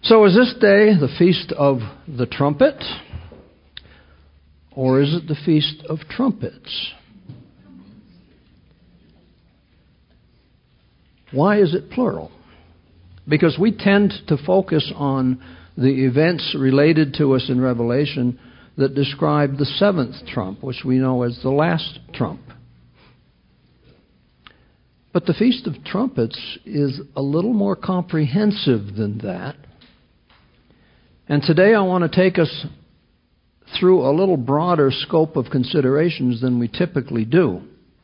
So is this day the Feast of the Trumpet, or is it the Feast of Trumpets? Why is it plural? Because we tend to focus on the events related to us in Revelation that describe the seventh trump, which we know as the last trump. But the Feast of Trumpets is a little more comprehensive than that. And today I want to take us through a little broader scope of considerations than we typically do.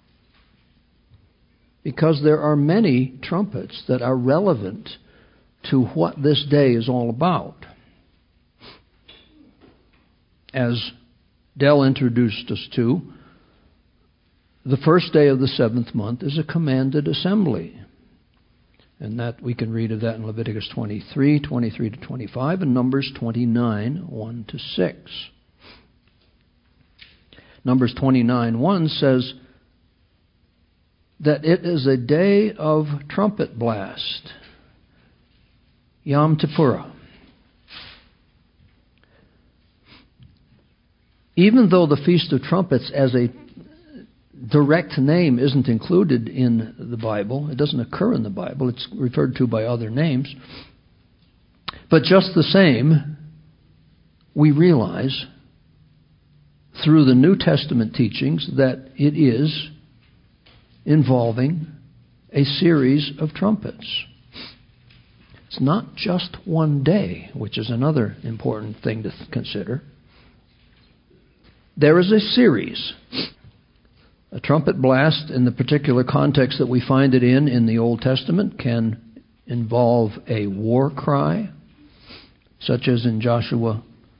Because there are many trumpets that are relevant to what this day is all about. As Dell introduced us to, the first day of the seventh month is a commanded assembly. And that we can read of that in Leviticus 23, 23 to 25, and Numbers 29, 1 to 6. Numbers 29, 1 says that it is a day of trumpet blast, Yom Tepuah. Even though the Feast of Trumpets as a direct name isn't included in the Bible, it doesn't occur in the Bible, it's referred to by other names, but just the same, we realize through the New Testament teachings that it is involving a series of trumpets. It's not just one day, which is another important thing to consider. There is a series. A trumpet blast, in the particular context that we find it in the Old Testament, can involve a war cry, such as in Joshua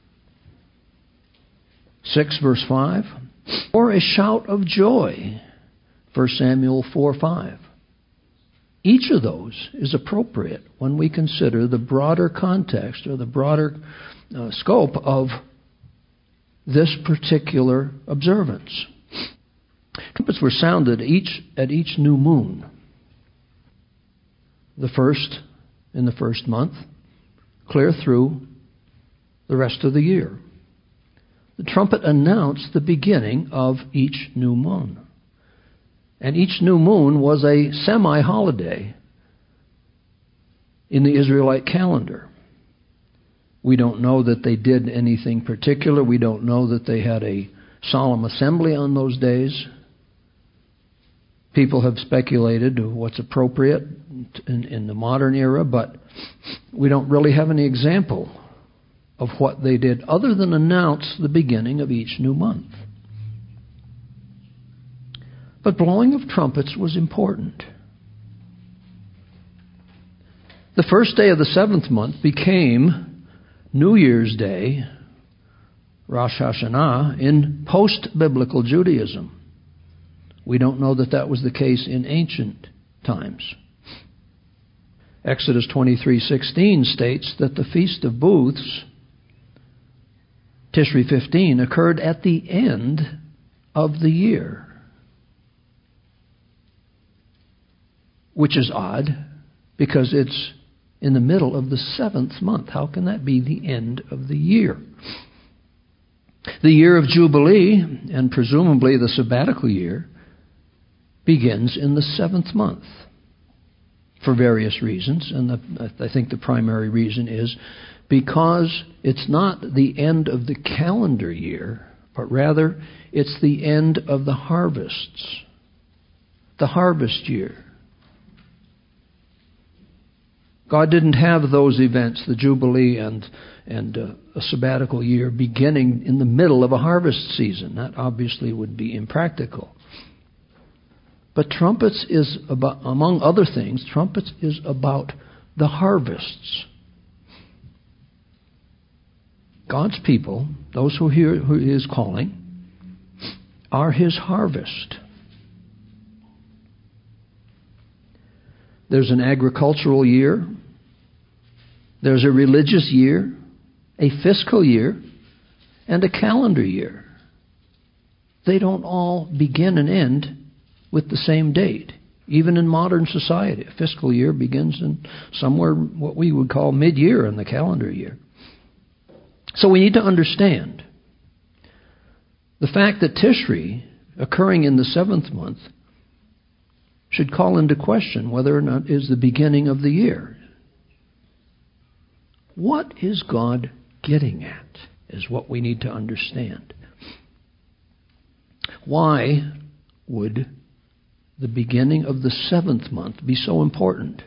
6, verse 5, or a shout of joy, 1 Samuel 4, 5. Each of those is appropriate when we consider the broader context or the broader scope of this particular observance. Trumpets were sounded at each new moon. The first in the first month, clear through the rest of the year. The trumpet announced the beginning of each new moon. And each new moon was a semi-holiday in the Israelite calendar. We don't know that they did anything particular. We don't know that they had a solemn assembly on those days. People have speculated what's appropriate in the modern era, but we don't really have any example of what they did other than announce the beginning of each new month. But blowing of trumpets was important. The first day of the seventh month became New Year's Day, Rosh Hashanah, in post-biblical Judaism. We don't know that that was the case in ancient times. Exodus 23:16 states that the Feast of Booths, Tishri 15, occurred at the end of the year. Which is odd, because it's in the middle of the seventh month. How can that be the end of the year? The year of Jubilee, and presumably the sabbatical year, begins in the seventh month for various reasons. And I think the primary reason is because it's not the end of the calendar year, but rather it's the end of the harvests, the harvest year. God didn't have those events, the Jubilee and a sabbatical year, beginning in the middle of a harvest season. That obviously would be impractical. But trumpets is about, among other things, trumpets is about the harvests. God's people, those who He is calling, are His harvest. There's an agricultural year. There's a religious year, a fiscal year, and a calendar year. They don't all begin and end with the same date. Even in modern society, a fiscal year begins in somewhere what we would call mid-year in the calendar year. So we need to understand the fact that Tishri, occurring in the 7th month, should call into question whether or not it is the beginning of the year. What is God getting at is what we need to understand. Why would the beginning of the 7th month be so important?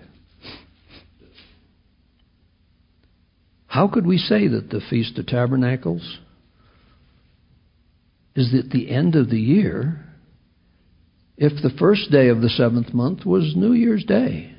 How could we say that the Feast of Tabernacles is at the end of the year if the first day of the 7th month was New Year's Day?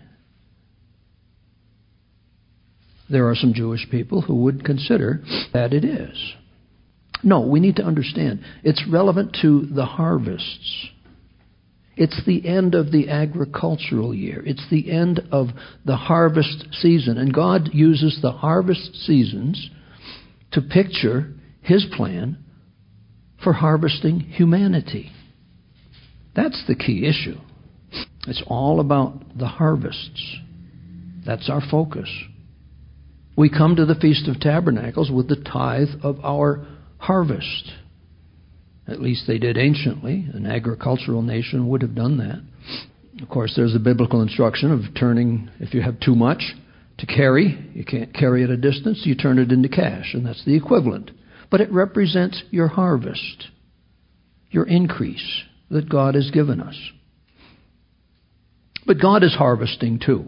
There are some Jewish people who would consider that it is. No, we need to understand. It's relevant to the harvests. It's the end of the agricultural year. It's the end of the harvest season. And God uses the harvest seasons to picture His plan for harvesting humanity. That's the key issue. It's all about the harvests. That's our focus. We come to the Feast of Tabernacles with the tithe of our harvest. At least they did anciently. An agricultural nation would have done that. Of course, there's a biblical instruction of turning, if you have too much to carry, you can't carry at a distance, you turn it into cash, and that's the equivalent. But it represents your harvest, your increase that God has given us. But God is harvesting too.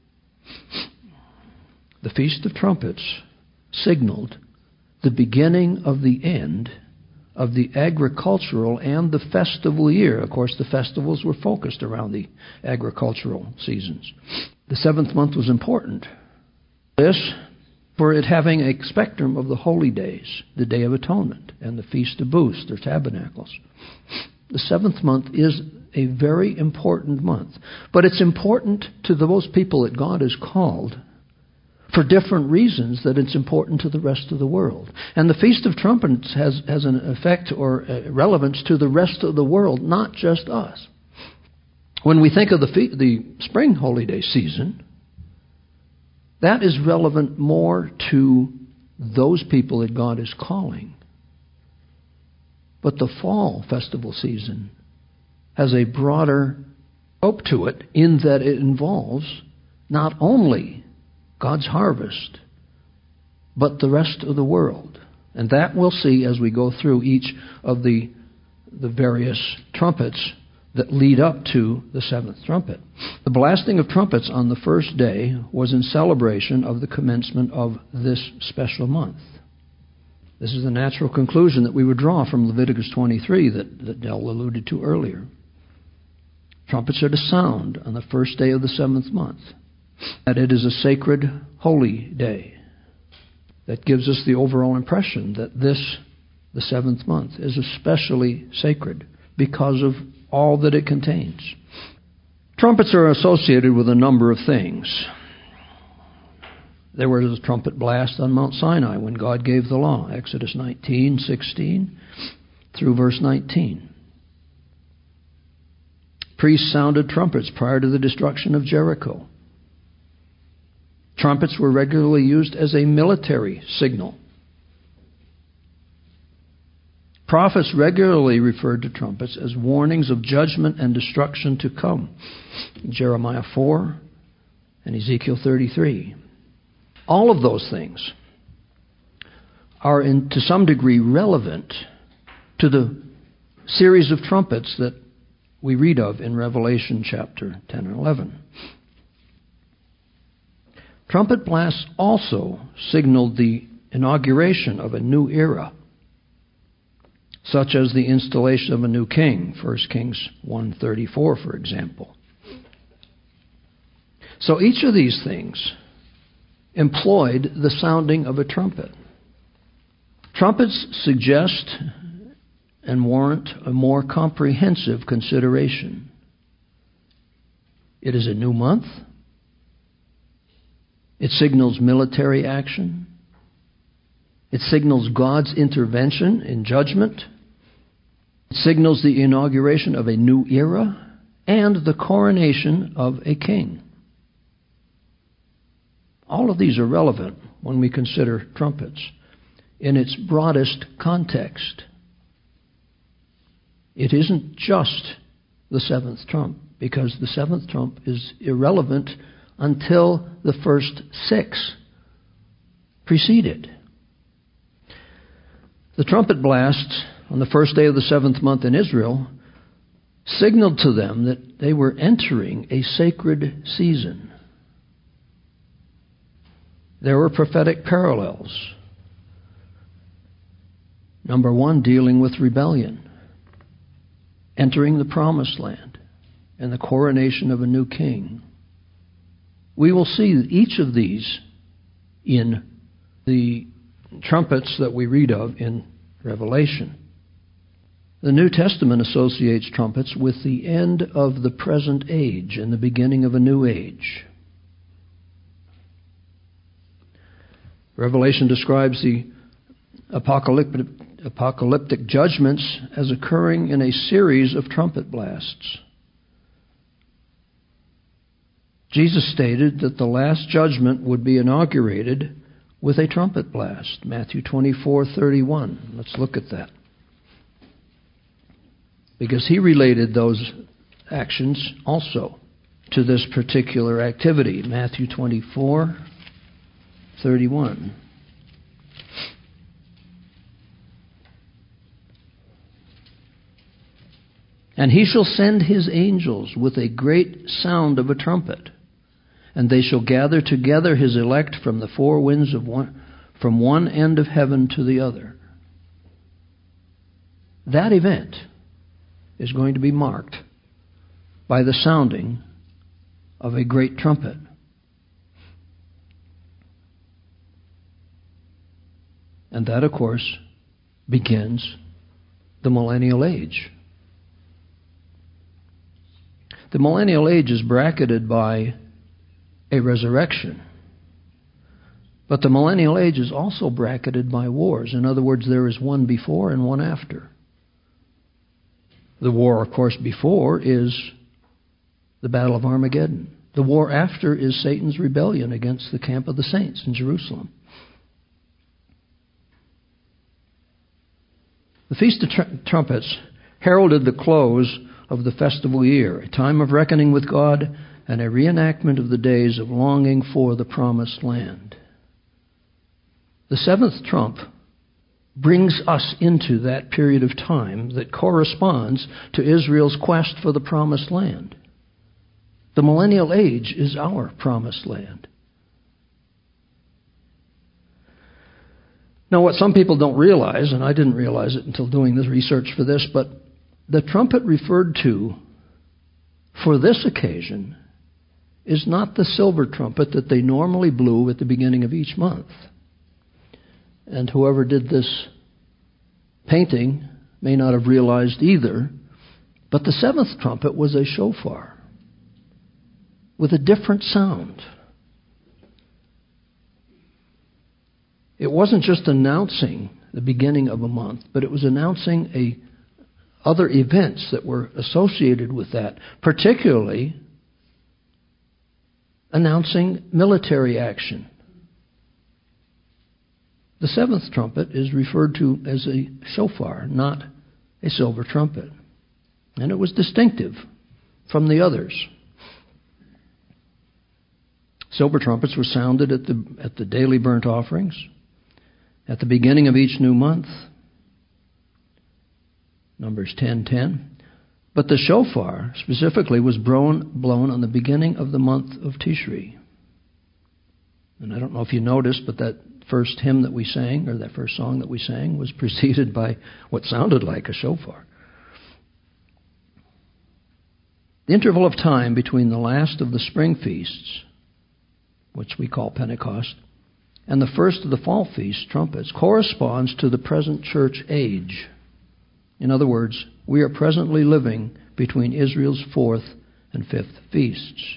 The Feast of Trumpets signaled the beginning of the end of the agricultural and the festival year. Of course, the festivals were focused around the agricultural seasons. The 7th month was important. This, for it having a spectrum of the holy days, the Day of Atonement and the Feast of Booths, or Tabernacles. The 7th month is a very important month. But it's important to those people that God has called for different reasons that it's important to the rest of the world. And the Feast of Trumpets has an effect or relevance to the rest of the world, not just us. When we think of the spring holy day season, that is relevant more to those people that God is calling. But the fall festival season has a broader scope to it in that it involves not only God's harvest, but the rest of the world. And that we'll see as we go through each of the various trumpets that lead up to the 7th trumpet. The blasting of trumpets on the first day was in celebration of the commencement of this special month. This is the natural conclusion that we would draw from Leviticus 23 that Dell alluded to earlier. Trumpets are to sound on the first day of the 7th month. That it is a sacred, holy day. That gives us the overall impression that this, the 7th month, is especially sacred because of all that it contains. Trumpets are associated with a number of things. There was a trumpet blast on Mount Sinai when God gave the law, Exodus 19:16 through verse 19. Priests sounded trumpets prior to the destruction of Jericho. Trumpets were regularly used as a military signal. Prophets regularly referred to trumpets as warnings of judgment and destruction to come. Jeremiah 4 and Ezekiel 33. All of those things are to some degree relevant to the series of trumpets that we read of in Revelation chapter 10 and 11. Trumpet blasts also signaled the inauguration of a new era, such as the installation of a new king, 1 Kings 1:34, for example. So each of these things employed the sounding of a trumpet. Trumpets suggest and warrant a more comprehensive consideration. It is a new month. It signals military action. It signals God's intervention in judgment. It signals the inauguration of a new era and the coronation of a king. All of these are relevant when we consider trumpets in its broadest context. It isn't just the seventh trump, because the seventh trump is irrelevant until the first six precede it. The trumpet blasts on the first day of the seventh month in Israel signaled to them that they were entering a sacred season. There were prophetic parallels. Number one, dealing with rebellion, entering the promised land, and the coronation of a new king. We will see each of these in the trumpets that we read of in Revelation. The New Testament associates trumpets with the end of the present age and the beginning of a new age. Revelation describes the apocalyptic judgments as occurring in a series of trumpet blasts. Jesus stated that the last judgment would be inaugurated with a trumpet blast. Matthew 24:31. Let's look at that. Because he related those actions also to this particular activity. Matthew 24:31. And he shall send his angels with a great sound of a trumpet, and they shall gather together his elect from the four winds from one end of heaven to the other. That event is going to be marked by the sounding of a great trumpet. And that, of course, begins the millennial age. The millennial age is bracketed by a resurrection. But the millennial age is also bracketed by wars. In other words, there is one before and one after. The war, of course, before is the Battle of Armageddon. The war after is Satan's rebellion against the camp of the saints in Jerusalem. The Feast of Trumpets heralded the close of the festival year, a time of reckoning with God and a reenactment of the days of longing for the promised land. The seventh trump brings us into that period of time that corresponds to Israel's quest for the promised land. The millennial age is our promised land. Now, what some people don't realize, and I didn't realize it until doing this research for this, but the trumpet referred to for this occasion is not the silver trumpet that they normally blew at the beginning of each month. And whoever did this painting may not have realized either, but the seventh trumpet was a shofar with a different sound. It wasn't just announcing the beginning of a month, but it was announcing other events that were associated with that, particularly announcing military action. The seventh trumpet is referred to as a shofar, not a silver trumpet. And it was distinctive from the others. Silver trumpets were sounded at the daily burnt offerings, at the beginning of each new month, Numbers 10:10. But the shofar specifically was blown on the beginning of the month of Tishri. And I don't know if you noticed, but that first hymn that we sang, or that first song that we sang, was preceded by what sounded like a shofar. The interval of time between the last of the spring feasts, which we call Pentecost, and the first of the fall feast, trumpets, corresponds to the present church age. In other words, we are presently living between Israel's fourth and fifth feasts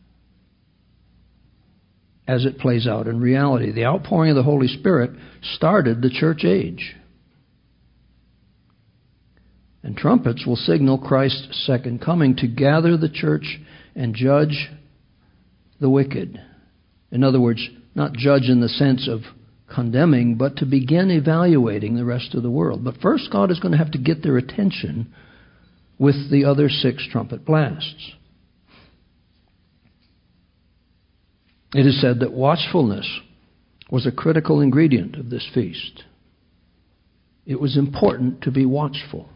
as it plays out in reality. The outpouring of the Holy Spirit started the church age. And trumpets will signal Christ's second coming to gather the church and judge the wicked. In other words, not judge in the sense of condemning, but to begin evaluating the rest of the world. But first, God is going to have to get their attention with the other 6 trumpet blasts. It is said that watchfulness was a critical ingredient of this feast. It was important to be watchful.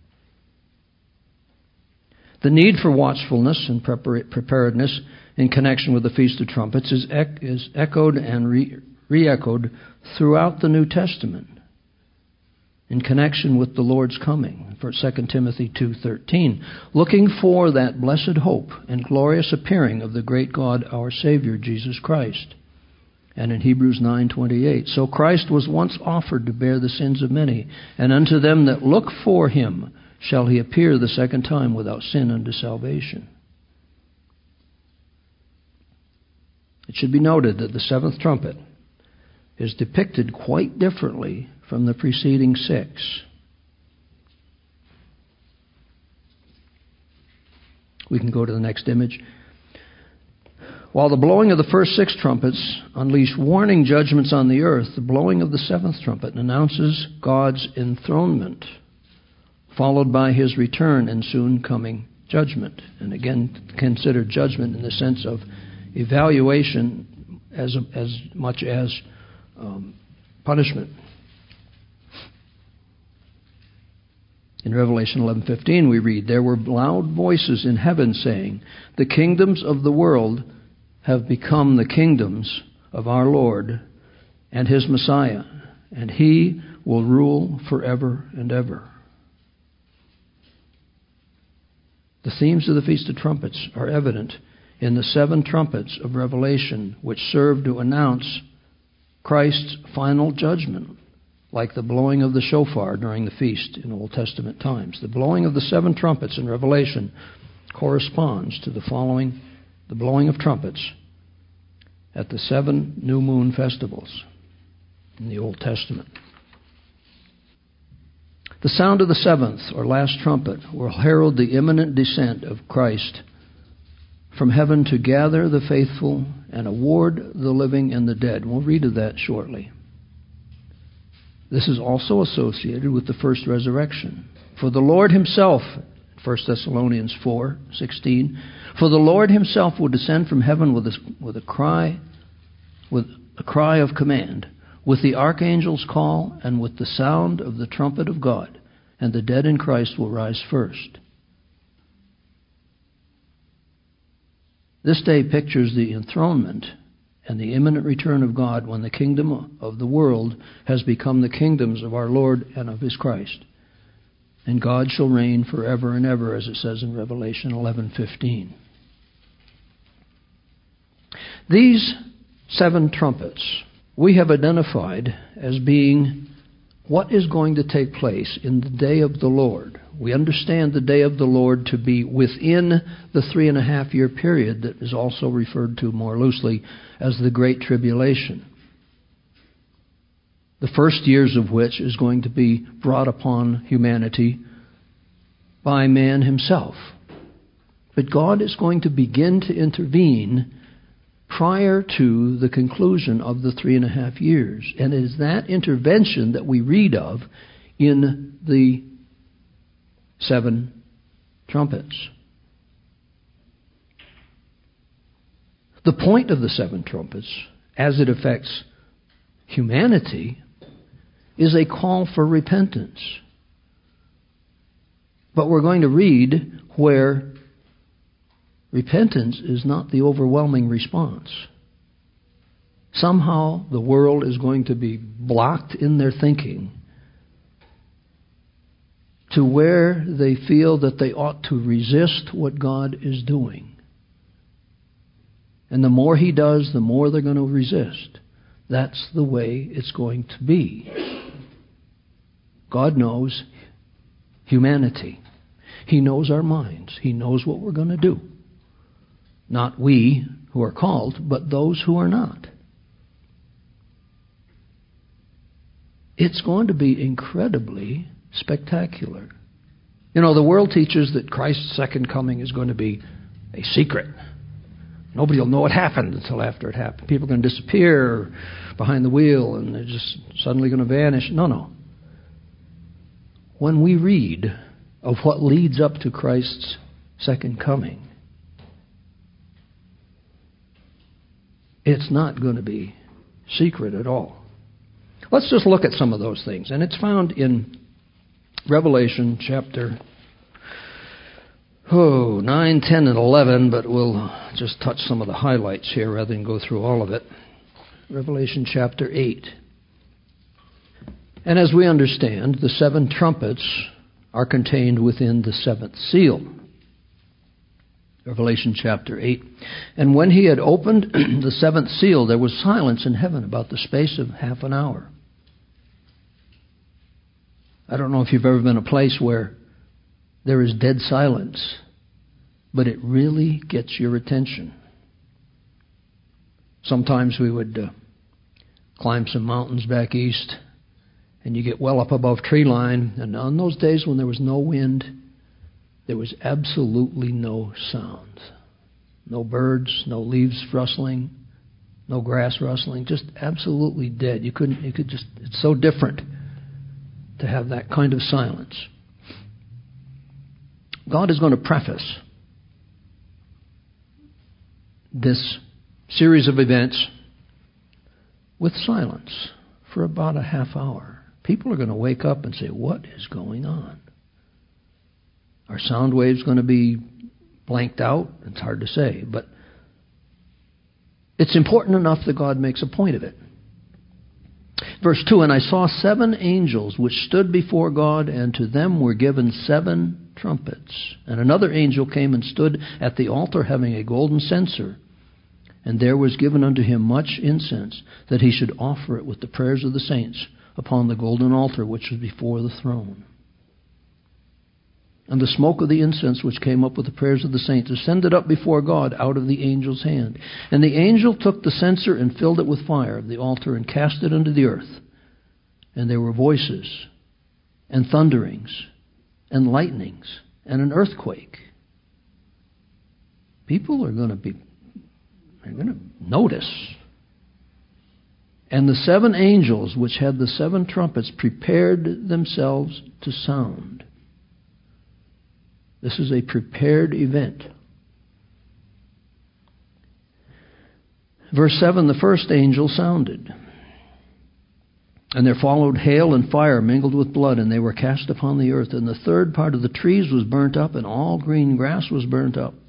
The need for watchfulness and preparedness in connection with the Feast of Trumpets is echoed and re-echoed throughout the New Testament in connection with the Lord's coming. For 2 Timothy 2:13, looking for that blessed hope and glorious appearing of the great God, our Savior, Jesus Christ. And in Hebrews 9:28, so Christ was once offered to bear the sins of many, and unto them that look for him shall he appear the second time without sin unto salvation. It should be noted that the 7th trumpet is depicted quite differently from the preceding 6. We can go to the next image. While the blowing of the first 6 trumpets unleash warning judgments on the earth, the blowing of the 7th trumpet announces God's enthronement, followed by his return and soon coming judgment. And again, consider judgment in the sense of evaluation as much as punishment. In Revelation 11:15 we read, there were loud voices in heaven saying, the kingdoms of the world have become the kingdoms of our Lord and his Messiah, and he will rule forever and ever. The themes of the Feast of Trumpets are evident in the 7 trumpets of Revelation, which serve to announce Christ's final judgment, like the blowing of the shofar during the feast in Old Testament times. The blowing of the 7 trumpets in Revelation corresponds to the blowing of trumpets at the 7 new moon festivals in the Old Testament. The sound of the 7th or last trumpet will herald the imminent descent of Christ from heaven to gather the faithful and award the living and the dead. We'll read of that shortly. This is also associated with the first resurrection. For the Lord himself, 1 Thessalonians 4:16, for the Lord himself will descend from heaven with a cry of command, with the archangel's call, and with the sound of the trumpet of God, and the dead in Christ will rise first. This day pictures the enthronement and the imminent return of God when the kingdom of the world has become the kingdoms of our Lord and of his Christ. And God shall reign forever and ever, as it says in Revelation 11:15. These 7 trumpets we have identified as being what is going to take place in the day of the Lord. We understand the day of the Lord to be within the 3.5-year period that is also referred to more loosely as the Great Tribulation. The first years of which is going to be brought upon humanity by man himself. But God is going to begin to intervene prior to the conclusion of the 3.5 years. And it is that intervention that we read of in the 7 trumpets. The point of the 7 trumpets, as it affects humanity, is a call for repentance. But we're going to read where repentance is not the overwhelming response. Somehow the world is going to be blocked in their thinking to where they feel that they ought to resist what God is doing. And the more he does, the more they're going to resist. That's the way it's going to be. God knows humanity. He knows our minds. He knows what we're going to do. Not we who are called, but those who are not. It's going to be incredibly spectacular. You know, the world teaches that Christ's second coming is going to be a secret. Nobody will know it happened until after it happened. People are going to disappear behind the wheel and they're just suddenly going to vanish. No. When we read of what leads up to Christ's second coming, it's not going to be secret at all. Let's just look at some of those things. And it's found in Revelation chapter 9, 10, and 11, but we'll just touch some of the highlights here rather than go through all of it. Revelation chapter 8. And as we understand, the 7 trumpets are contained within the 7th seal. Revelation chapter 8. And when he had opened the 7th seal, there was silence in heaven about the space of half an hour. I don't know if you've ever been in a place where there is dead silence, but it really gets your attention. Sometimes we would climb some mountains back east, and you get well up above tree line, and on those days when there was no wind, there was absolutely no sound. No birds, no leaves rustling, no grass rustling, just absolutely dead. It's so different to have that kind of silence. God is going to preface this series of events with silence for about a half hour. People are going to wake up and say, what is going on? Are sound waves going to be blanked out? It's hard to say, but it's important enough that God makes a point of it. Verse 2, and I saw 7 angels which stood before God, and to them were given 7 trumpets. And another angel came and stood at the altar, having a golden censer. And there was given unto him much incense, that he should offer it with the prayers of the saints upon the golden altar which was before the throne. And the smoke of the incense which came up with the prayers of the saints ascended up before God out of the angel's hand. And the angel took the censer and filled it with fire of the altar and cast it into the earth. And there were voices and thunderings and lightnings and an earthquake. People are going to notice. And the 7 angels which had the 7 trumpets prepared themselves to sound. This is a prepared event. Verse 7, the first angel sounded. And there followed hail and fire mingled with blood, and they were cast upon the earth. And the third part of the trees was burnt up, and all green grass was burnt up.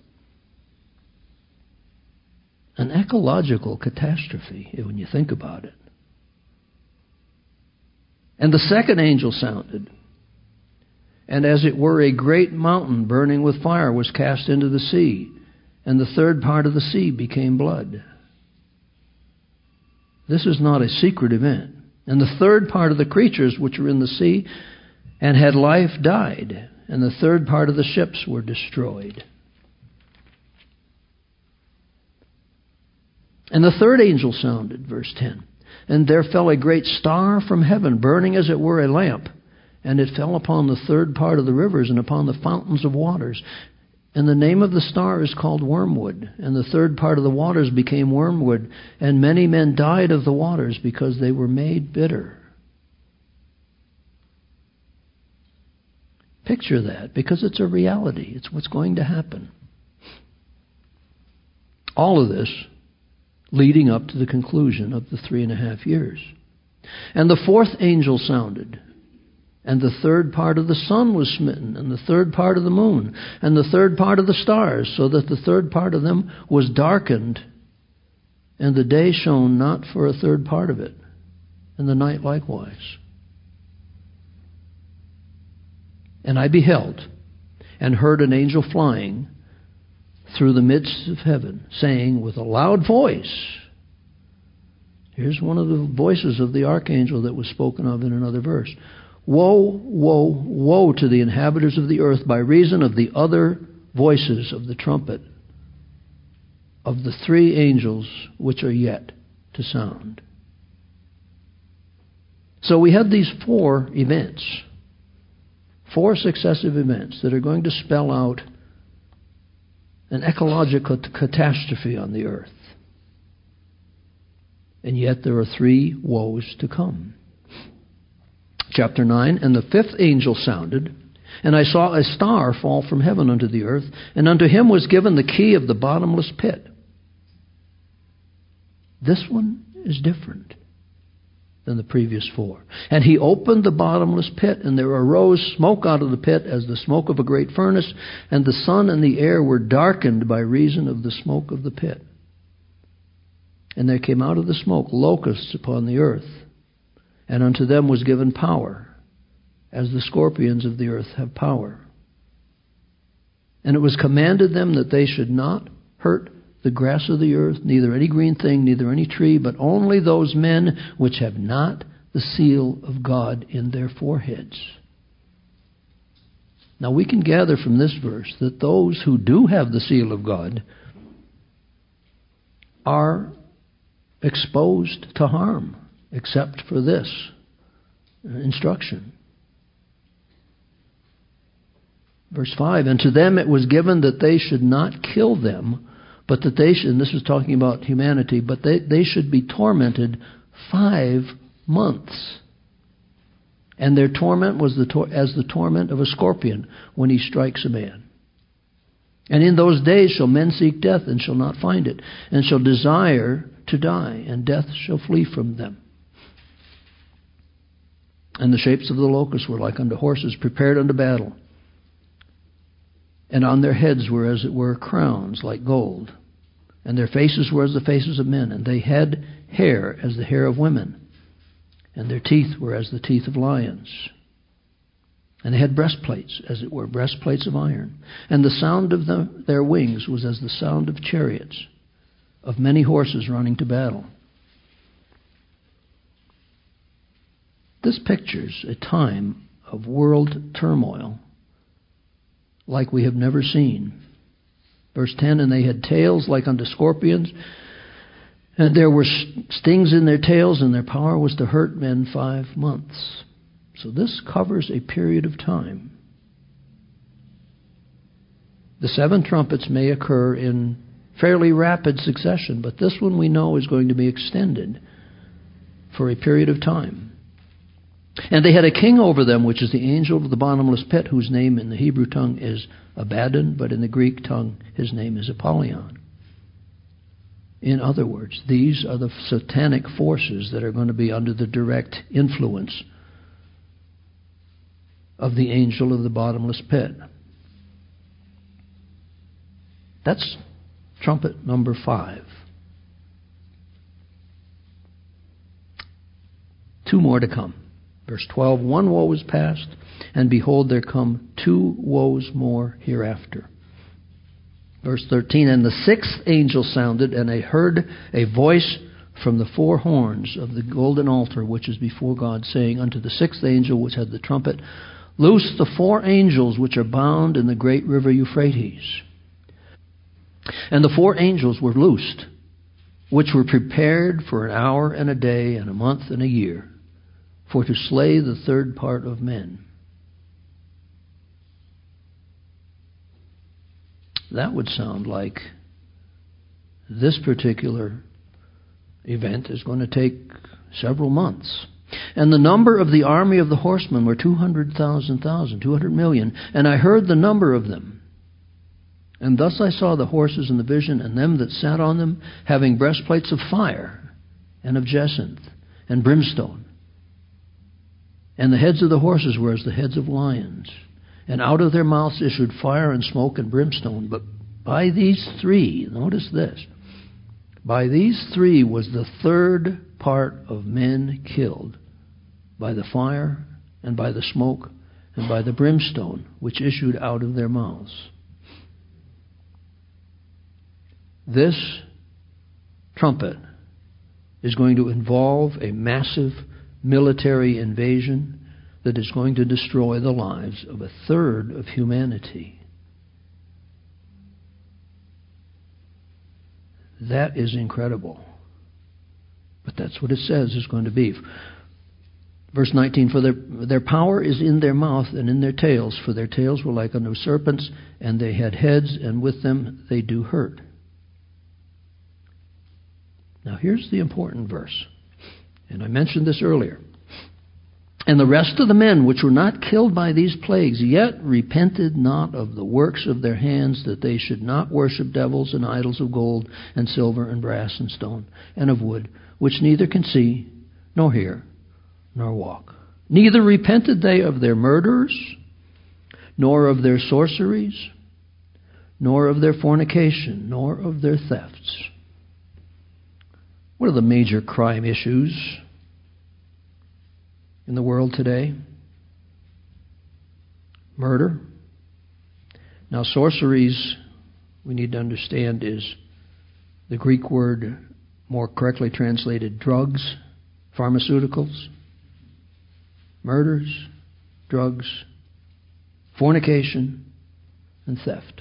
An ecological catastrophe, when you think about it. And the second angel sounded. And as it were, a great mountain burning with fire was cast into the sea, and the third part of the sea became blood. This is not a secret event. And the third part of the creatures which were in the sea and had life died, and the third part of the ships were destroyed. And the third angel sounded, verse 10, and there fell a great star from heaven, burning as it were a lamp. And it fell upon the third part of the rivers and upon the fountains of waters. And the name of the star is called Wormwood. And the third part of the waters became wormwood. And many men died of the waters because they were made bitter. Picture that, because it's a reality. It's what's going to happen. All of this leading up to the conclusion of the 3.5 years. And the fourth angel sounded. And the third part of the sun was smitten, and the third part of the moon, and the third part of the stars, so that the third part of them was darkened, and the day shone not for a third part of it, and the night likewise. And I beheld, and heard an angel flying through the midst of heaven, saying with a loud voice, here's one of the voices of the archangel that was spoken of in another verse, woe, woe, woe to the inhabitants of the earth by reason of the other voices of the trumpet of the 3 angels which are yet to sound. So we had these 4 events. 4 successive events that are going to spell out an ecological catastrophe on the earth. And yet there are 3 woes to come. Chapter 9, and the 5th angel sounded, and I saw a star fall from heaven unto the earth, and unto him was given the key of the bottomless pit. This one is different than the previous 4. And he opened the bottomless pit, and there arose smoke out of the pit as the smoke of a great furnace, and the sun and the air were darkened by reason of the smoke of the pit. And there came out of the smoke locusts upon the earth, and unto them was given power, as the scorpions of the earth have power. And it was commanded them that they should not hurt the grass of the earth, neither any green thing, neither any tree, but only those men which have not the seal of God in their foreheads. Now we can gather from this verse that those who do have the seal of God are exposed to harm, except for this instruction. Verse 5, and to them it was given that they should not kill them, but that they should, and this is talking about humanity, but they should be tormented 5 months. And their torment was as the torment of a scorpion when he strikes a man. And in those days shall men seek death, and shall not find it, and shall desire to die, and death shall flee from them. And the shapes of the locusts were like unto horses prepared unto battle. And on their heads were, as it were, crowns like gold. And their faces were as the faces of men. And they had hair as the hair of women. And their teeth were as the teeth of lions. And they had breastplates, as it were, breastplates of iron. And the sound of their wings was as the sound of chariots, of many horses running to battle. This pictures a time of world turmoil like we have never seen. Verse 10, and they had tails like unto scorpions, and there were stings in their tails, and their power was to hurt men 5 months. So this covers a period of time. The 7 trumpets may occur in fairly rapid succession, but this one we know is going to be extended for a period of time. And they had a king over them, which is the angel of the bottomless pit, whose name in the Hebrew tongue is Abaddon, but in the Greek tongue his name is Apollyon. In other words, these are the satanic forces that are going to be under the direct influence of the angel of the bottomless pit. That's trumpet number 5. 2 more to come. Verse 12, 1 woe is past, and behold, there come 2 woes more hereafter. Verse 13, and the 6th angel sounded, and I heard a voice from the 4 horns of the golden altar which is before God, saying unto the 6th angel which had the trumpet, loose the 4 angels which are bound in the great river Euphrates. And the 4 angels were loosed, which were prepared for an hour and a day and a month and a year, for to slay the 3rd part of men. That would sound like this particular event is going to take several months. And the number of the army of the horsemen were 200 million. And I heard the number of them. And thus I saw the horses in the vision, and them that sat on them, having breastplates of fire, and of jacinth, and brimstone. And the heads of the horses were as the heads of lions. And out of their mouths issued fire and smoke and brimstone. But by these 3, notice this, by these 3 was the 3rd part of men killed, by the fire and by the smoke and by the brimstone which issued out of their mouths. This trumpet is going to involve a massive military invasion that is going to destroy the lives of 1/3 of humanity. That is incredible. But that's what it says is going to be. Verse 19, for their power is in their mouth and in their tails, for their tails were like unto serpents, and they had heads, and with them they do hurt. Now here's the important verse, and I mentioned this earlier. And the rest of the men which were not killed by these plagues yet repented not of the works of their hands, that they should not worship devils and idols of gold and silver and brass and stone and of wood, which neither can see nor hear nor walk. Neither repented they of their murders, nor of their sorceries, nor of their fornication, nor of their thefts. What are the major crime issues in the world today? Murder. Now, sorceries, we need to understand, is the Greek word more correctly translated drugs, pharmaceuticals, murders, drugs, fornication, and theft.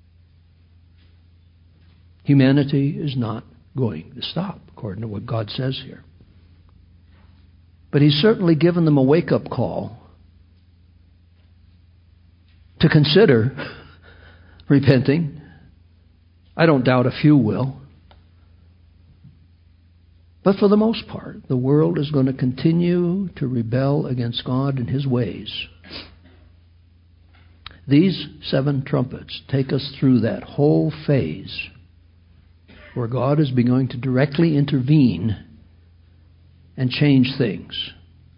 Humanity is not going to stop, according to what God says here. But He's certainly given them a wake-up call to consider repenting. I don't doubt a few will. But for the most part, the world is going to continue to rebel against God and His ways. These 7 trumpets take us through that whole phase where God is going to directly intervene and change things.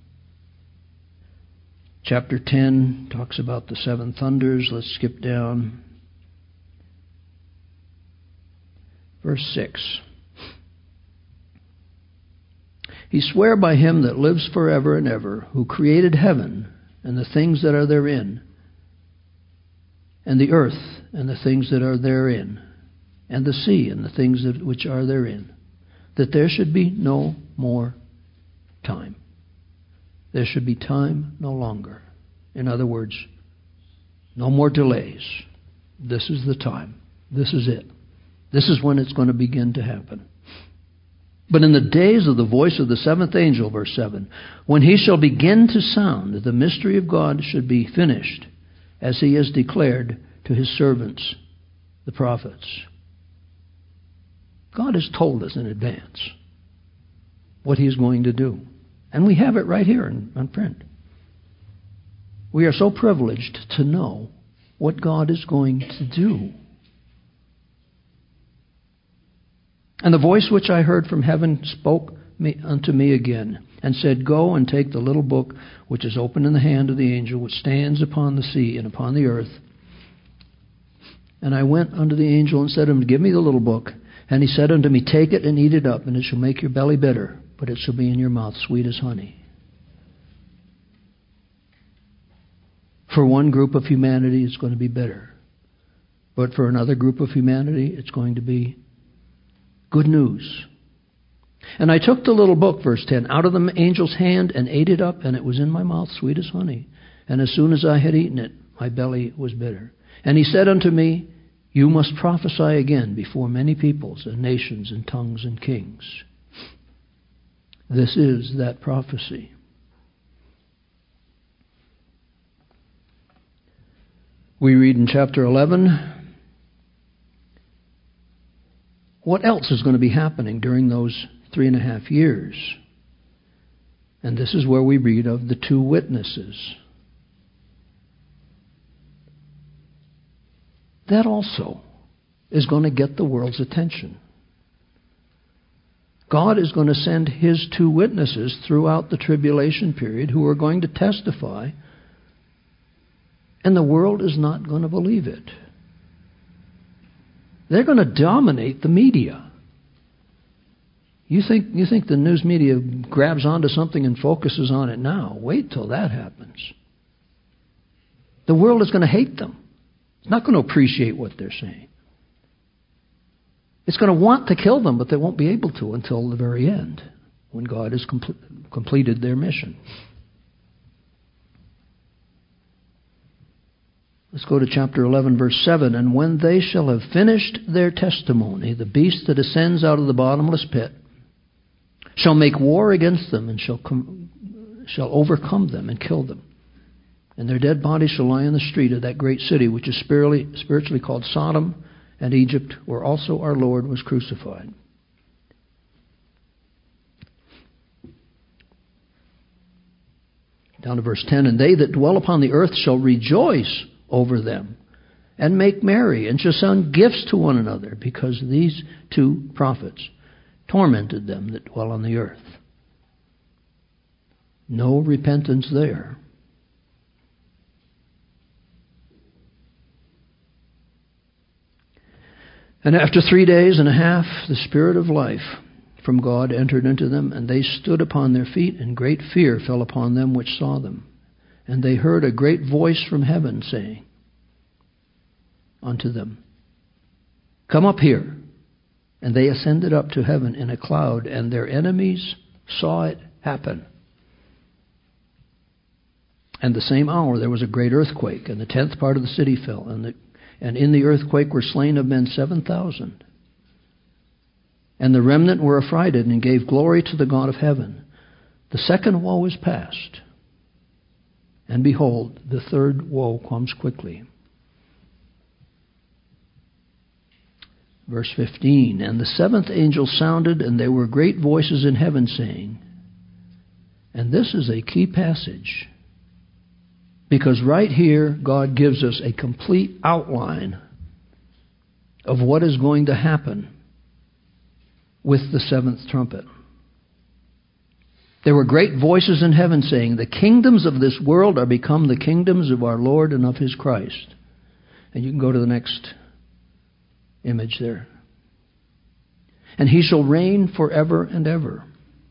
Chapter 10 talks about the 7 thunders. Let's skip down. Verse 6. He sware by Him that lives forever and ever, who created heaven and the things that are therein, and the earth and the things that are therein, and the sea and the things which are therein, that there should be no more time. There should be time no longer. In other words, no more delays. This is the time. This is it. This is when it's going to begin to happen. But in the days of the voice of the 7th angel, verse 7, when he shall begin to sound, the mystery of God should be finished, as He has declared to His servants, the prophets. God has told us in advance what He is going to do. And we have it right here in print. We are so privileged to know what God is going to do. And the voice which I heard from heaven spoke unto me again, and said, Go and take the little book which is open in the hand of the angel which stands upon the sea and upon the earth. And I went unto the angel and said unto him, Give me the little book. And he said unto me, Take it and eat it up, and it shall make your belly bitter, but it shall be in your mouth sweet as honey. For one group of humanity, it's going to be bitter. But for another group of humanity, it's going to be good news. And I took the little book, verse 10, out of the angel's hand and ate it up, and it was in my mouth sweet as honey. And as soon as I had eaten it, my belly was bitter. And he said unto me, You must prophesy again before many peoples and nations and tongues and kings. This is that prophecy. We read in chapter 11, what else is going to be happening during those 3.5 years? And this is where we read of the 2 witnesses. That also is going to get the world's attention. God is going to send His 2 witnesses throughout the tribulation period who are going to testify, and the world is not going to believe it. They're going to dominate the media. You think the news media grabs onto something and focuses on it now? Wait till that happens. The world is going to hate them. It's not going to appreciate what they're saying. It's going to want to kill them, but they won't be able to until the very end, when God has completed their mission. Let's go to chapter 11, verse 7. And when they shall have finished their testimony, the beast that ascends out of the bottomless pit shall make war against them, and shall overcome them and kill them. And their dead bodies shall lie in the street of that great city, which is spiritually called Sodom and Egypt, where also our Lord was crucified. Down to verse 10, and they that dwell upon the earth shall rejoice over them, and make merry, and shall send gifts to one another, because these two prophets tormented them that dwell on the earth. No repentance there. And after 3 days and a half, the Spirit of life from God entered into them, and they stood upon their feet, and great fear fell upon them which saw them. And they heard a great voice from heaven saying unto them, Come up here. And they ascended up to heaven in a cloud, and their enemies saw it happen. And the same hour there was a great earthquake, and the 10th part of the city fell, and in the earthquake were slain of men 7,000. And the remnant were affrighted and gave glory to the God of heaven. The second woe is past. And behold, the third woe comes quickly. Verse 15, and the seventh angel sounded, and there were great voices in heaven saying, and this is a key passage, because right here God gives us a complete outline of what is going to happen with the seventh trumpet. There were great voices in heaven saying, the kingdoms of this world are become the kingdoms of our Lord and of His Christ. And you can go to the next image there. And He shall reign forever and ever.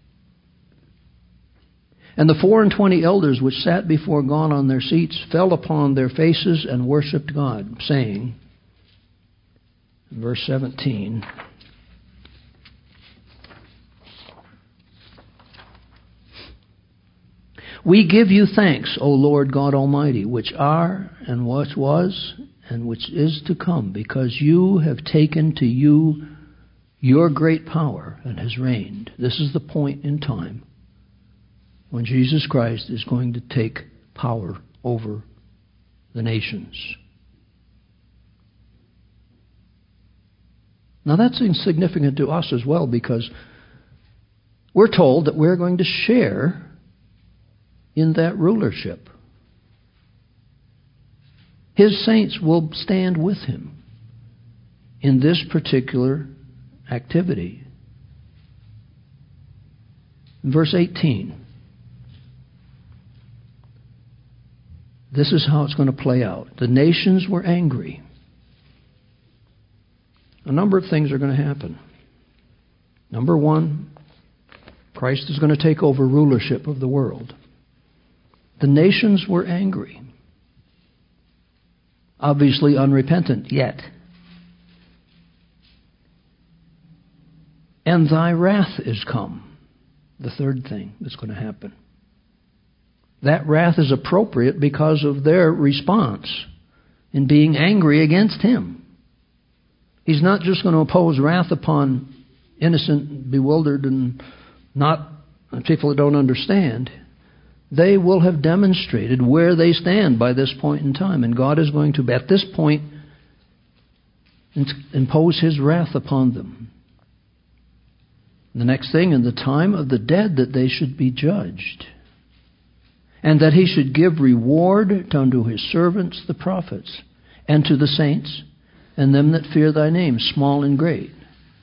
And the 24 elders which sat before God on their seats fell upon their faces and worshipped God, saying, verse 17, We give you thanks, O Lord God Almighty, which are and what was and which is to come, because you have taken to you your great power and has reigned. This is the point in time when Jesus Christ is going to take power over the nations. Now that's insignificant to us as well, because we're told that we're going to share in that rulership. His saints will stand with Him in this particular activity. Verse 18. This is how it's going to play out. The nations were angry. A number of things are going to happen. Number one, Christ is going to take over rulership of the world. The nations were angry. Obviously unrepentant yet. And thy wrath is come. The third thing that's going to happen. That wrath is appropriate because of their response in being angry against Him. He's not just going to impose wrath upon innocent, bewildered, and not people that don't understand. They will have demonstrated where they stand by this point in time. And God is going to, at this point, impose His wrath upon them. The next thing, in the time of the dead, that they should be judged. And that He should give reward unto His servants, the prophets, and to the saints, and them that fear Thy name, small and great.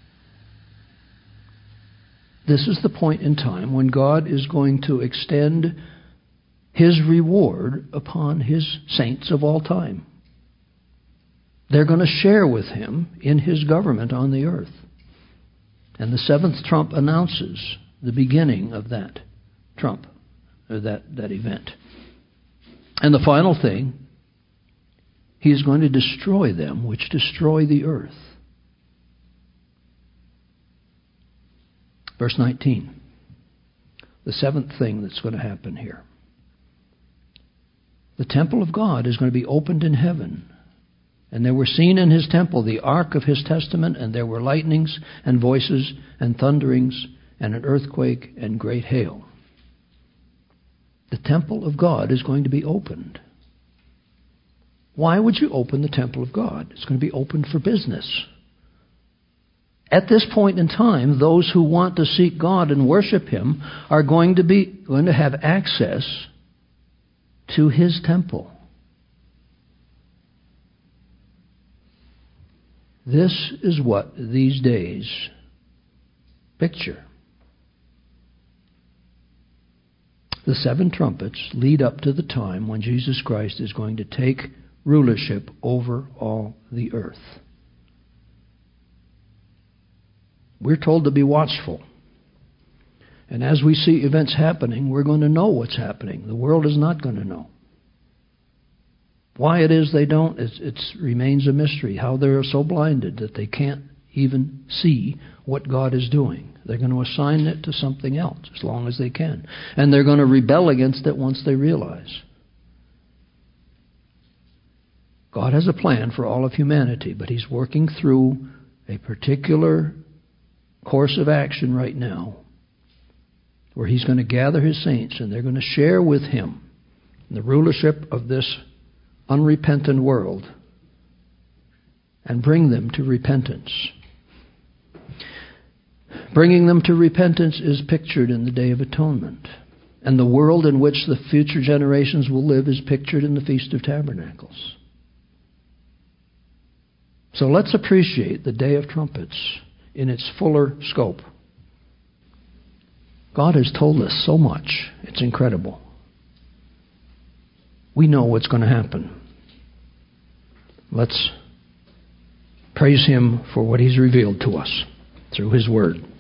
This is the point in time when God is going to extend His reward upon His saints of all time. They're going to share with Him in His government on the earth. And the seventh trump announces the beginning of that trump, or that event. And the final thing, He is going to destroy them which destroy the earth. Verse 19. The seventh thing that's going to happen here. The temple of God is going to be opened in heaven. And there were seen in His temple the ark of His testament, and there were lightnings and voices and thunderings and an earthquake and great hail. temple of God is going to be opened. Why would you open the temple of God? It's going to be opened for business. At this point in time, those who want to seek God and worship Him are going to have access to His temple. This is what these days picture. The 7 trumpets lead up to the time when Jesus Christ is going to take rulership over all the earth. We're told to be watchful. And as we see events happening, we're going to know what's happening. The world is not going to know. Why it is they don't, it remains a mystery. How they're so blinded that they can't even see what God is doing. They're going to assign it to something else as long as they can. And they're going to rebel against it once they realize. God has a plan for all of humanity, but He's working through a particular course of action right now where He's going to gather His saints and they're going to share with Him the rulership of this unrepentant world and bring them to repentance. Bringing them to repentance is pictured in the Day of Atonement. And the world in which the future generations will live is pictured in the Feast of Tabernacles. So let's appreciate the Day of Trumpets in its fuller scope. God has told us so much. It's incredible. We know what's going to happen. Let's praise Him for what He's revealed to us through His Word.